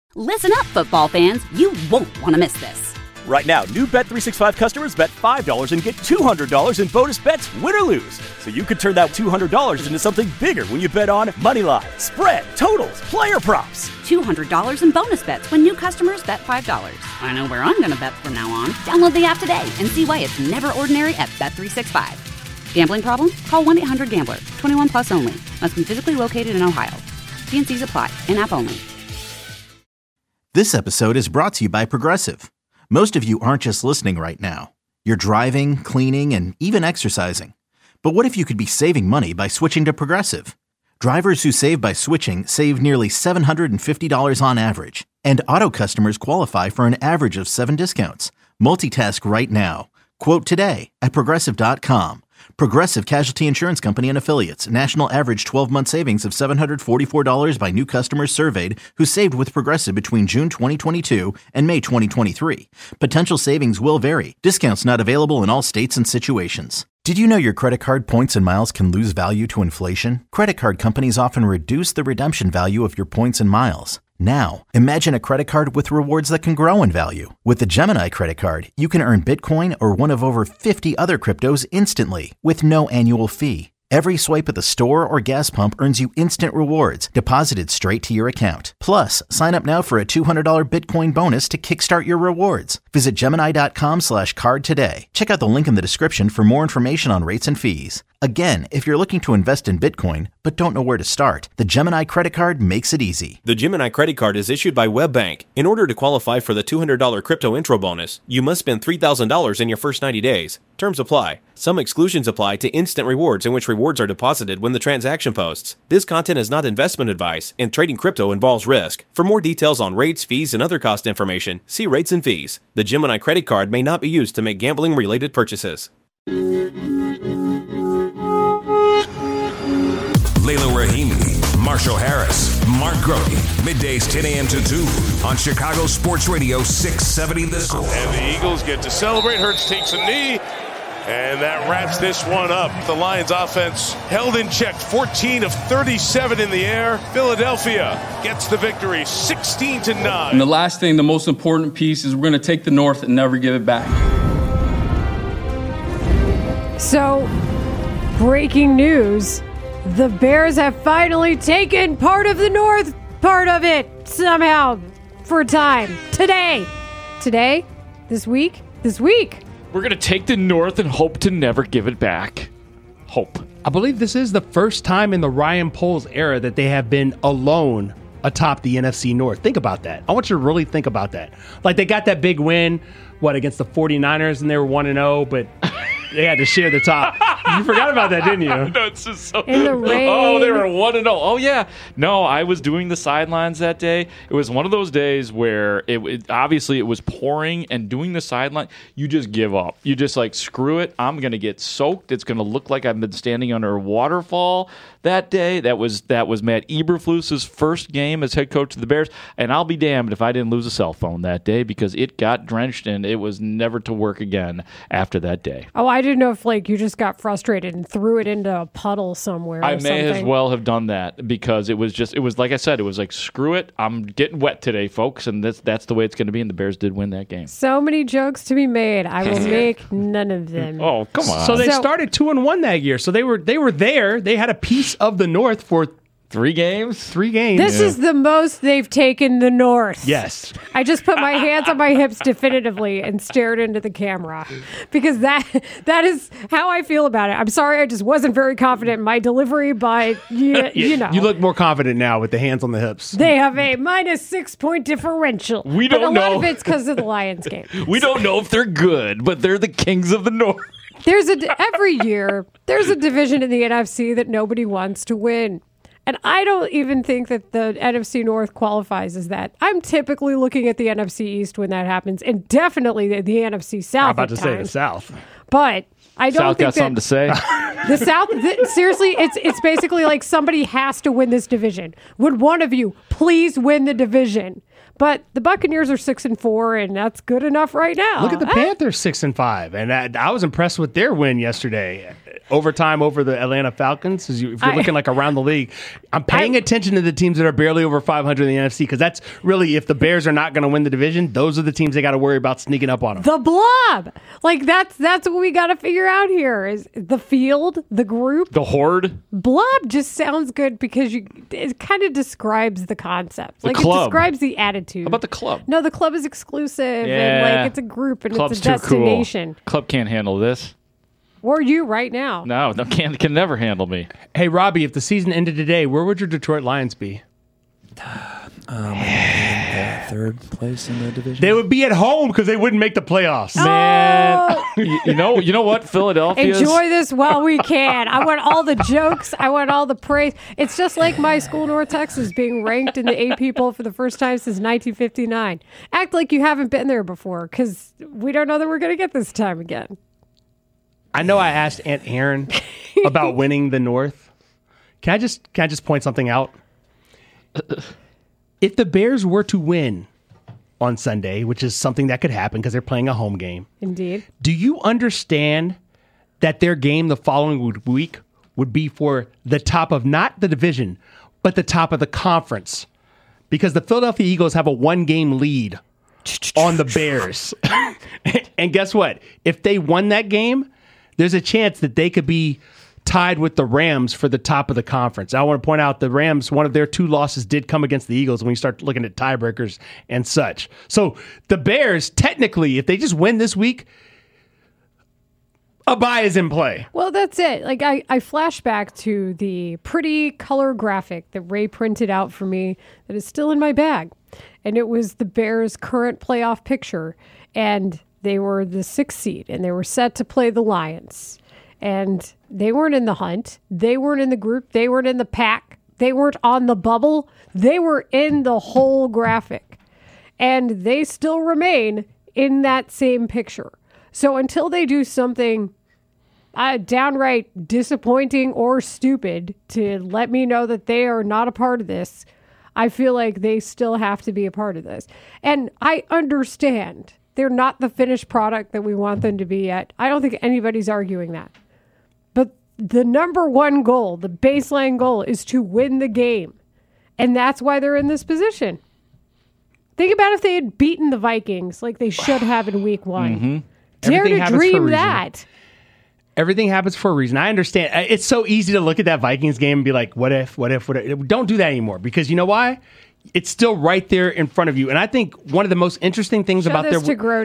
Listen up, football fans. You won't want to miss this. Right now, new Bet365 customers bet $5 and get $200 in bonus bets, win or lose. So you could turn that $200 into something bigger when you bet on moneyline, spread, totals, player props. $200 in bonus bets when new customers bet $5. I know where I'm going to bet from now on. Download the app today and see why it's never ordinary at Bet365. Gambling problem? Call 1-800-GAMBLER. 21 plus only. Must be physically located in Ohio. T&Cs apply. In-app only. This episode is brought to you by Progressive. Most of you aren't just listening right now. You're driving, cleaning, and even exercising. But what if you could be saving money by switching to Progressive? Drivers who save by switching save nearly $750 on average. And auto customers qualify for an average of 7 discounts. Multitask right now. Quote today at Progressive.com. Progressive Casualty Insurance Company and Affiliates. National average 12-month savings of $744 by new customers surveyed who saved with Progressive between June 2022 and May 2023. Potential savings will vary. Discounts not available in all states and situations. Did you know your credit card points and miles can lose value to inflation? Credit card companies often reduce the redemption value of your points and miles. Now, imagine a credit card with rewards that can grow in value. With the Gemini credit card, you can earn Bitcoin or one of over 50 other cryptos instantly with no annual fee. Every swipe at the store or gas pump earns you instant rewards deposited straight to your account. Plus, sign up now for a $200 Bitcoin bonus to kickstart your rewards. Visit Gemini.com/card today. Check out the link in the description for more information on rates and fees. Again, if you're looking to invest in Bitcoin but don't know where to start, the Gemini credit card makes it easy. The Gemini credit card is issued by WebBank. In order to qualify for the $200 crypto intro bonus, you must spend $3,000 in your first 90 days. Terms apply. Some exclusions apply to instant rewards in which rewards are deposited when the transaction posts. This content is not investment advice, and trading crypto involves risk. For more details on rates, fees, and other cost information, see rates and fees. The Gemini credit card may not be used to make gambling-related purchases. Layla Rahimi, Marshall Harris, Mark Grote, middays 10 a.m. to 2 on Chicago Sports Radio 670 The Score. And the Eagles get to celebrate. Hurts takes a knee, and that wraps this one up. The Lions offense held in check, 14 of 37 in the air. Philadelphia gets the victory, 16-9. And the last thing, the most important piece, is we're going to take the North and never give it back. So, breaking news. The Bears have finally taken part of the North, part of it, somehow, for a time. Today, this week. We're going to take the North and hope to never give it back. Hope. I believe this is the first time in the Ryan Poles era that they have been alone atop the NFC North. Think about that. I want you to really think about that. Like, they got that big win, against the 49ers, and they were 1-0, but they had to share the top. You forgot about that, didn't you? No, it's just so. In the rain. Oh, they were 1-0. Oh, yeah. No, I was doing the sidelines that day. It was one of those days where obviously it was pouring, and doing the sideline, you just give up. You just screw it. I'm going to get soaked. It's going to look like I've been standing under a waterfall that day. That was Matt Eberflus's first game as head coach of the Bears, and I'll be damned if I didn't lose a cell phone that day because it got drenched and it was never to work again after that day. Oh, I didn't know if you just got frustrated and threw it into a puddle somewhere. I may as well have done that because it was like I said, it was like, screw it, I'm getting wet today, folks, and that's the way it's going to be, and the Bears did win that game. So many jokes to be made. I will make none of them. Oh, come on. So they started 2-1 that year. So they were there. They had a piece of the North for 3 games? 3 games. This is the most they've taken the North. Yes. I just put my hands on my hips definitively and stared into the camera because that is how I feel about it. I'm sorry, I just wasn't very confident in my delivery, but you know. You look more confident now with the hands on the hips. They have a -6 point differential. We don't know. A know. lot of it's because of the Lions game. We don't know if they're good, but they're the kings of the North. Every year, there's a division in the NFC that nobody wants to win. And I don't even think that the NFC North qualifies as that. I'm typically looking at the NFC East when that happens, and definitely the NFC South. I'm about to say the South. But I don't South think got something to say. The South, seriously, it's basically like somebody has to win this division. Would one of you please win the division? But the Buccaneers are 6-4, and that's good enough right now. Look at the Panthers 6-5, and I was impressed with their win yesterday. Overtime over the Atlanta Falcons. If you're looking like around the league, I'm paying attention to the teams that are barely over 500 in the NFC, because that's really, if the Bears are not going to win the division, those are the teams they got to worry about sneaking up on them. The Blob, like that's what we got to figure out here is the field, the group, the Horde. Blob just sounds good because it kind of describes the concept. Like club. It describes the attitude. How about the club? No, the club is exclusive and like it's a group and Club's it's a destination. Too cool. Club can't handle this. Or you right now. No, can never handle me. Hey, Robbie, if the season ended today, where would your Detroit Lions be? Third place in the division. They would be at home because they wouldn't make the playoffs. Man, you know what, Philadelphia. Enjoy this while we can. I want all the jokes. I want all the praise. It's just like my school, North Texas, being ranked in the AP poll for the first time since 1959. Act like you haven't been there before, because we don't know that we're going to get this time again. I know I asked Aunt Aaron about winning the North. Can I just point something out? If the Bears were to win on Sunday, which is something that could happen because they're playing a home game. Indeed. Do you understand that their game the following week would be for the top of not the division, but the top of the conference? Because the Philadelphia Eagles have a 1-game lead on the Bears. And guess what? If they won that game, there's a chance that they could be tied with the Rams for the top of the conference. I want to point out the Rams, one of their 2 losses did come against the Eagles when you start looking at tiebreakers and such. So the Bears, technically, if they just win this week, a bye is in play. Well, that's it. Like I flash back to the pretty color graphic that Ray printed out for me that is still in my bag. And it was the Bears' current playoff picture. And they were the 6th seed, and they were set to play the Lions. And they weren't in the hunt. They weren't in the group. They weren't in the pack. They weren't on the bubble. They were in the whole graphic. And they still remain in that same picture. So until they do something downright disappointing or stupid to let me know that they are not a part of this, I feel like they still have to be a part of this. And I understand they're not the finished product that we want them to be yet. I don't think anybody's arguing that. But the number one goal, the baseline goal, is to win the game. And that's why they're in this position. Think about if they had beaten the Vikings like they should have in week 1. Mm-hmm. Dare to dream that. Everything happens for a reason. I understand. It's so easy to look at that Vikings game and be like, what if? Don't do that anymore. Because you know why? It's still right there in front of you. And I think one of the most interesting things about their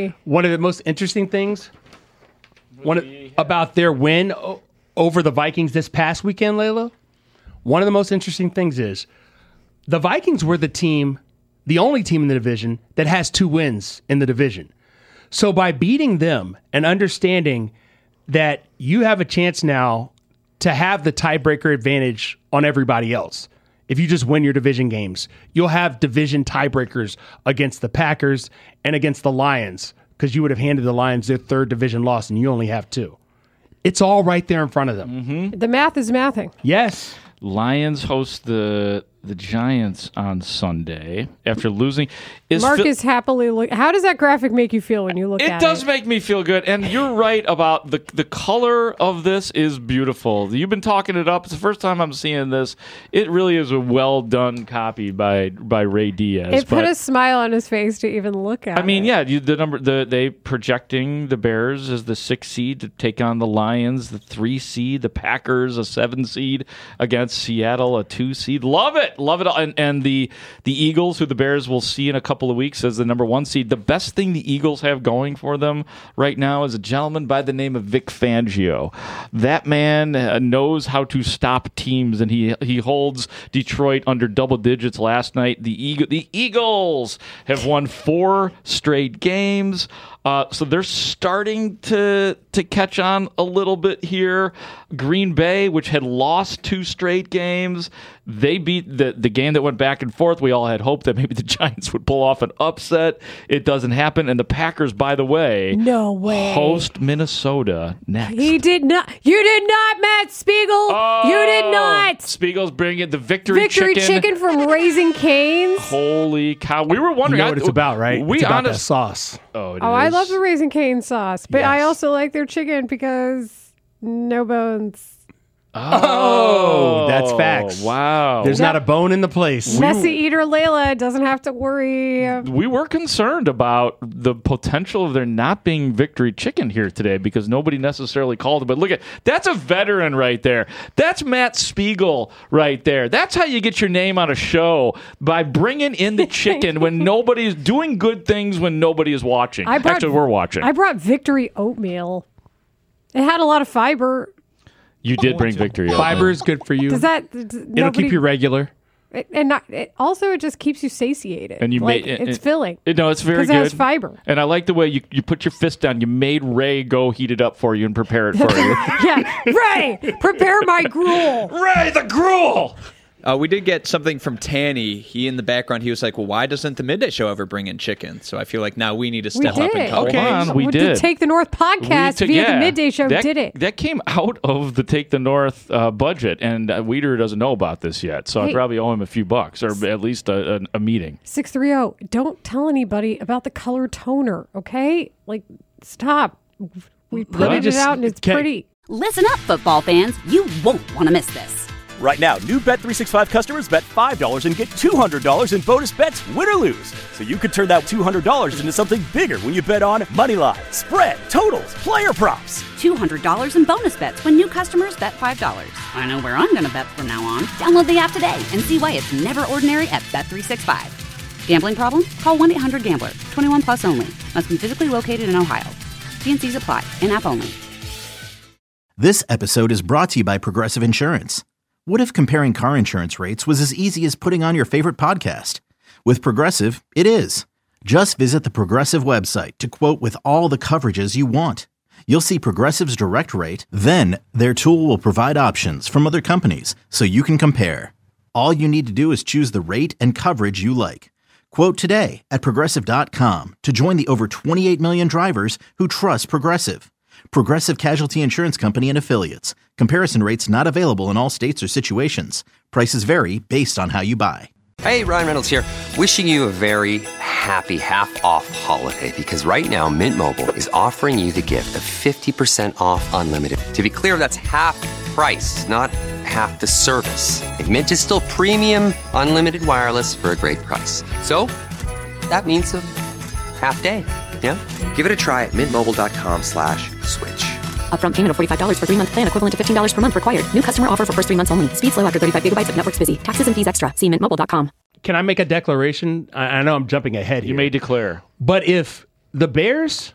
about their win over the Vikings this past weekend, Layla, one of the most interesting things is the Vikings were the only team in the division that has 2 wins in the division. So by beating them and understanding that you have a chance now to have the tiebreaker advantage on everybody else. If you just win your division games, you'll have division tiebreakers against the Packers and against the Lions, because you would have handed the Lions their 3rd division loss and you only have 2. It's all right there in front of them. Mm-hmm. The math is mathing. Yes. Lions host the Giants on Sunday after losing. Mark is happily looking. How does that graphic make you feel when you look at it? It does make me feel good. And you're right about the color of this is beautiful. You've been talking it up. It's the first time I'm seeing this. It really is a well done copy by Ray Diaz. It put a smile on his face to even look at it. I mean, yeah, they projecting the Bears as the 6th seed to take on the Lions, the 3 seed, the Packers, a 7 seed against Seattle, a 2 seed. Love it. Love it. And the Eagles, who the Bears will see in a couple of weeks as the number 1 seed. The best thing the Eagles have going for them right now is a gentleman by the name of Vic Fangio. That man knows how to stop teams, and he holds Detroit under double digits last night. The Eagles have won 4 straight games. So they're starting to catch on a little bit here. Green Bay, which had lost 2 straight games, they beat the game that went back and forth. We all had hope that maybe the Giants would pull off an upset. It doesn't happen. And the Packers, by the way, no way, host Minnesota next. He did not. You did not, Matt Spiegel. Oh, you did not. Spiegel's bringing the victory chicken from Raising Cane's. Holy cow. We were wondering. You know what it's about, right? It's about that sauce. Oh, I love the Raising Cane sauce, but I Yes. also like their chicken because no bones. Oh, that's facts. Wow. There's not a bone in the place. Messy eater Layla doesn't have to worry. We were concerned about the potential of there not being victory chicken here today because nobody necessarily called it. But look that's a veteran right there. That's Matt Spiegel right there. That's how you get your name on a show, by bringing in the chicken when nobody is doing good things when nobody is watching. Actually, we're watching. I brought Victory oatmeal. It had a lot of fiber. You did bring victory. Fiber is good for you. Does that? It'll keep you regular. It just keeps you satiated. And you it's filling. No, it's very good. Because it has fiber. And I like the way you put your fist down. You made Ray go heat it up for you and prepare it for you. Yeah, Ray, prepare my gruel. Ray, the gruel. We did get something from Tanny. He, in the background, he was like, well, why doesn't the Midday Show ever bring in chicken? So I feel like now we need to step up and cover. Hold on, we did. The Take the North podcast via the Midday Show did it. That came out of the Take the North budget, and Weeder doesn't know about this yet, so I probably owe him a few bucks, or at least a meeting. 630, don't tell anybody about the color toner, okay? Like, stop. We printed it out, and it's pretty. Listen up, football fans. You won't want to miss this. Right now, new Bet365 customers bet $5 and get $200 in bonus bets, win or lose. So you could turn that $200 into something bigger when you bet on moneyline, spread, totals, player props. $200 in bonus bets when new customers bet $5. I know where I'm going to bet from now on. Download the app today and see why it's never ordinary at Bet365. Gambling problem? Call 1-800-GAMBLER. 21 plus only. Must be physically located in Ohio. T&Cs apply. In-app only. This episode is brought to you by Progressive Insurance. What if comparing car insurance rates was as easy as putting on your favorite podcast? With Progressive, it is. Just visit the Progressive website to quote with all the coverages you want. You'll see Progressive's direct rate, then their tool will provide options from other companies so you can compare. All you need to do is choose the rate and coverage you like. Quote today at Progressive.com to join the over 28 million drivers who trust Progressive. Progressive Casualty Insurance Company and Affiliates. Comparison rates not available in all states or situations. Prices vary based on how you buy. Hey, Ryan Reynolds here. Wishing you a very happy half-off holiday because right now Mint Mobile is offering you the gift of 50% off unlimited. To be clear, that's half price, not half the service. And Mint is still premium unlimited wireless for a great price. So that means a half day. Yeah? Give it a try at mintmobile.com/switch. Upfront payment of $45 for 3-month plan, equivalent to $15 per month required. New customer offer for first 3 months only. Speed slow after 35 gigabytes if network's busy. Taxes and fees extra. See mintmobile.com. Can I make a declaration? I know I'm jumping ahead here. You may declare. But if the Bears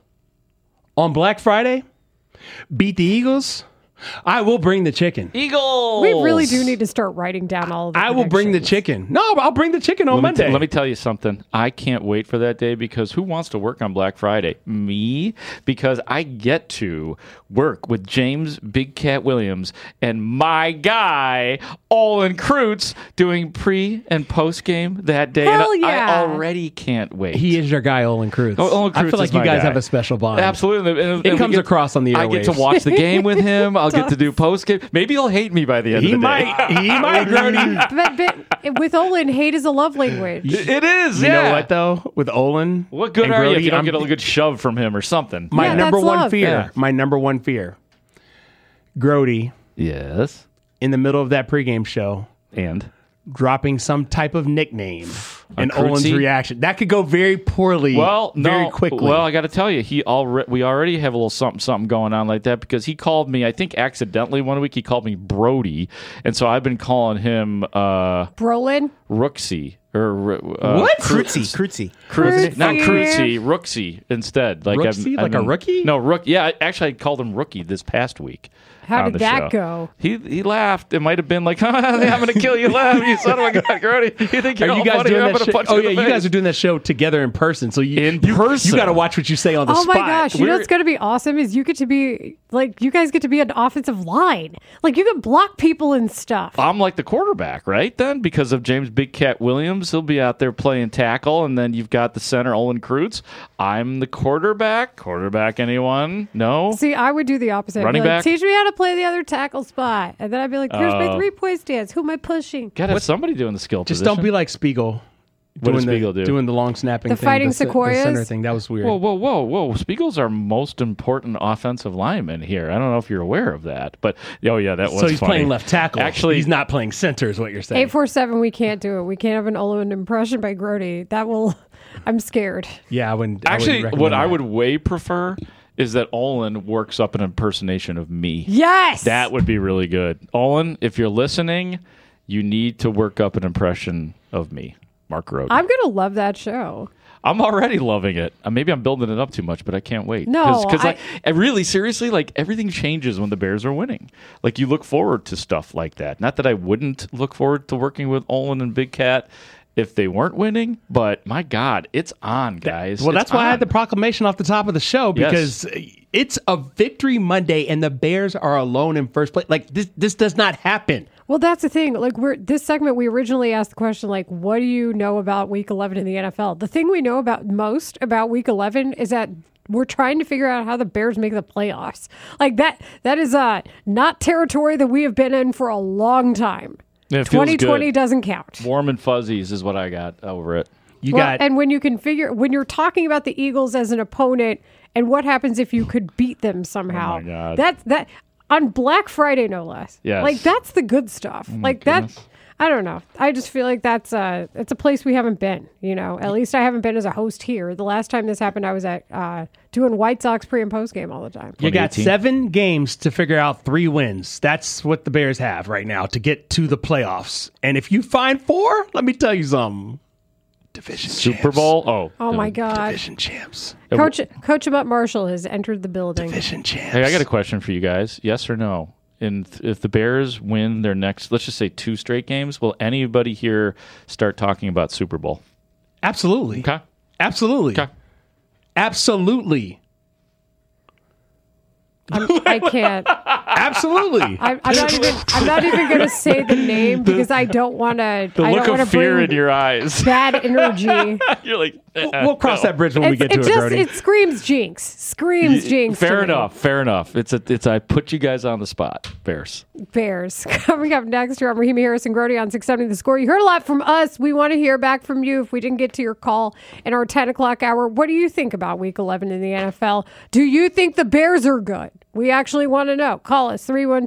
on Black Friday beat the Eagles, I will bring the chicken. Eagles! We really do need to start writing down all of the I will bring the chicken. No, I'll bring the chicken on Monday. Let me tell you something. I can't wait for that day because who wants to work on Black Friday? Me? Because I get to work with James Big Cat Williams and my guy, Olin Kreutz, doing pre- and post-game that day. Hell and yeah. I already can't wait. He is your guy, Olin Kreutz. Olin Kreutz I feel like is you my guys guy. have a special bond. Absolutely. It comes across on the airwaves. I get to watch the game with him. I'll get to do post-game. Maybe he'll hate me by the end of the day. He might, Grody. But with Olin, hate is a love language. It is, You yeah. know what, though? With Olin. What good and are you if Grody, you don't get a good shove from him or something? My number that's one love. fear. Yeah. My number one fear. Grody, Yes. in the middle of that pregame show, And? dropping some type of nickname. And Kreutzy? Olin's reaction. That could go very poorly very quickly. Well, I got to tell you, we already have a little something going on like that because he called me, I think accidentally one week, he called me Brody. And so I've been calling him Brolin? Rooksy. Or, what? Kreutzy. Not Kreutzy, Rooksy instead. Rooksy? Like a rookie? No, Rook. Yeah, actually, I called him Rookie this past week. How on did the that show. go? He laughed. It might have been like, I'm going to kill you, laugh. You son of a gun, Grody. You think you're all funny? I'm going to punch you in the you face. guys are doing that show together in person. So you person. got to watch what you say on the Oh spot. my gosh! You know what's going to be awesome is you get to be like you guys get to be an offensive line. Like you can block people and stuff. I'm like the quarterback, right? Then because of James Big Cat Williams, he'll be out there playing tackle, and then you've got the center Olin Kreutz. I'm the quarterback. Quarterback, anyone? No. See, I would do the opposite. I'd be Running like, back? teach me how to play the other tackle spot, and then I'd be like, here's my 3-point stance. Who am I pushing? Got to have somebody doing the skill Just position. don't be like Spiegel. What does Spiegel do? Doing the long snapping The thing. fighting the sequoias? center thing. That was weird. Whoa. Spiegel's our most important offensive lineman here. I don't know if you're aware of that, but that was So he's funny. playing left tackle. Actually, he's not playing center is what you're saying. 847. We can't do it. We can't have an Olin impression by Grody. That will. I'm scared. Yeah, I wouldn't. Actually, recommend what that. I would way prefer is that Olin works up an impersonation of me. Yes! That would be really good. Olin, if you're listening, you need to work up an impression of me, Mark Grody. I'm going to love that show. I'm already loving it. Maybe I'm building it up too much, but I can't wait. No, because really, seriously, like everything changes when the Bears are winning. Like you look forward to stuff like that. Not that I wouldn't look forward to working with Olin and Big Cat if they weren't winning, but my God, it's on, guys. Well, that's It's why I on. had the proclamation off the top of the show because it's a victory Monday and the Bears are alone in first place. Like this does not happen. Well, that's the thing. Like this segment, we originally asked the question, like, what do you know about Week 11 in the NFL? The thing we know about most about Week 11 is that we're trying to figure out how the Bears make the playoffs. Like that is not territory that we have been in for a long time. It feels 2020 good. doesn't count. Warm and fuzzies is what I got over it. And when you're talking about the Eagles as an opponent, and what happens if you could beat them somehow? Oh my God. That on Black Friday, no less. Yes. Like that's the good stuff. Like that. I don't know. I just feel like it's a place we haven't been. You know, at least I haven't been as a host here. The last time this happened, I was at doing White Sox pre and post game all the time. You got 7 games to figure out 3 wins. That's what the Bears have right now to get to the playoffs. And if you find 4, let me tell you something. Division Super champs. Bowl? Oh my God. Division champs. Coach Emmitt Marshall has entered the building. Division champs. Hey, I got a question for you guys. Yes or no? And if the Bears win their next, let's just say 2 straight games, will anybody here start talking about Super Bowl? Absolutely. Okay. Absolutely. Okay. Absolutely. I can't. Absolutely. I'm not even going to say the name because I don't want to. The I look don't of fear bring in your eyes. bad energy. You're like, we'll cross that bridge when we get to it, Brody. It screams jinx. Screams jinx. Fair to me. enough. Fair enough. It's I put you guys on the spot. Bears. Bears. Coming up next, you're on Raheem Harris and Grody on 670 The Score. You heard a lot from us. We want to hear back from you if we didn't get to your call in our 10 o'clock hour. What do you think about Week 11 in the NFL? Do you think the Bears are good? We actually want to know. Call us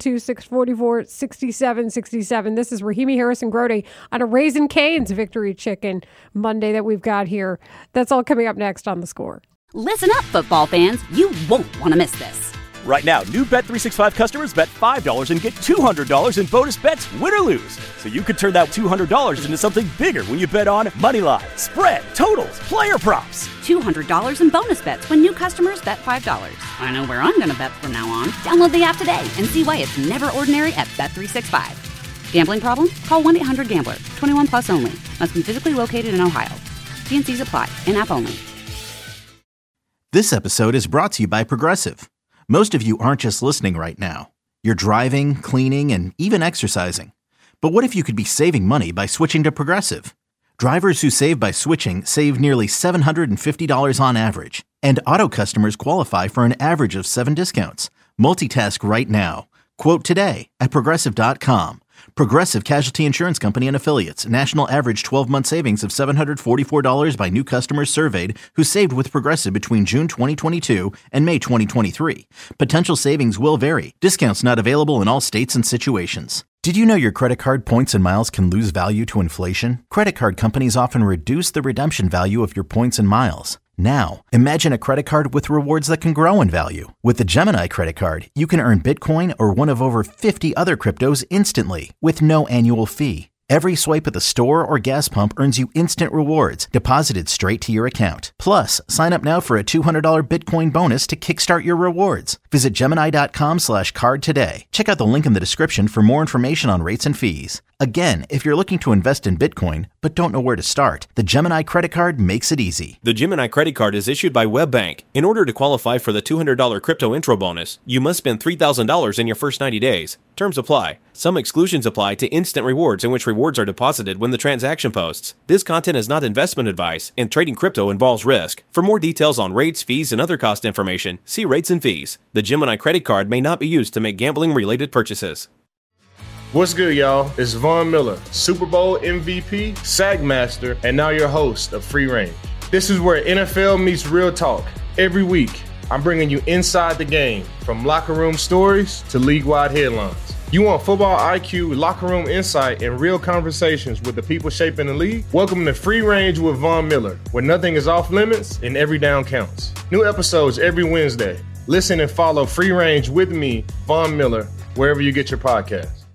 312-644-6767. This is Raheem Harris and Grody on a Raisin Cane's Victory Chicken Monday that we've got here. That's all coming up next on The Score. Listen up, football fans. You won't want to miss this. Right now, new Bet365 customers bet $5 and get $200 in bonus bets, win or lose. So you could turn that $200 into something bigger when you bet on moneyline, spread, totals, player props. $200 in bonus bets when new customers bet $5. I know where I'm going to bet from now on. Download the app today and see why it's never ordinary at Bet365. Gambling problem? Call 1-800-GAMBLER. 21 plus only. Must be physically located in Ohio. T&Cs apply. In-app only. This episode is brought to you by Progressive. Most of you aren't just listening right now. You're driving, cleaning, and even exercising. But what if you could be saving money by switching to Progressive? Drivers who save by switching save nearly $750 on average. And auto customers qualify for an average of 7 discounts. Multitask right now. Quote today at Progressive.com. Progressive Casualty Insurance Company and Affiliates. National average 12-month savings of $744 by new customers surveyed who saved with Progressive between June 2022 and May 2023. Potential savings will vary. Discounts not available in all states and situations. Did you know your credit card points and miles can lose value to inflation? Credit card companies often reduce the redemption value of your points and miles. Now, imagine a credit card with rewards that can grow in value. With the Gemini credit card, you can earn Bitcoin or one of over 50 other cryptos instantly with no annual fee. Every swipe at the store or gas pump earns you instant rewards deposited straight to your account. Plus, sign up now for a $200 Bitcoin bonus to kickstart your rewards. Visit Gemini.com/card today. Check out the link in the description for more information on rates and fees. Again, if you're looking to invest in Bitcoin but don't know where to start, the Gemini credit card makes it easy. The Gemini credit card is issued by WebBank. In order to qualify for the $200 crypto intro bonus, you must spend $3,000 in your first 90 days. Terms apply. Some exclusions apply to instant rewards, in which rewards are deposited when the transaction posts. This content is not investment advice, and trading crypto involves risk. For more details on rates, fees, and other cost information, see rates and fees. The Gemini credit card may not be used to make gambling-related purchases. What's good, y'all? It's Von Miller, Super Bowl MVP, SAG Master, and now your host of Free Range. This is where NFL meets real talk. Every week, I'm bringing you inside the game, from locker room stories to league-wide headlines. You want football IQ, locker room insight, and real conversations with the people shaping the league? Welcome to Free Range with Von Miller, where nothing is off limits and every down counts. New episodes every Wednesday. Listen and follow Free Range with me, Von Miller, wherever you get your podcasts.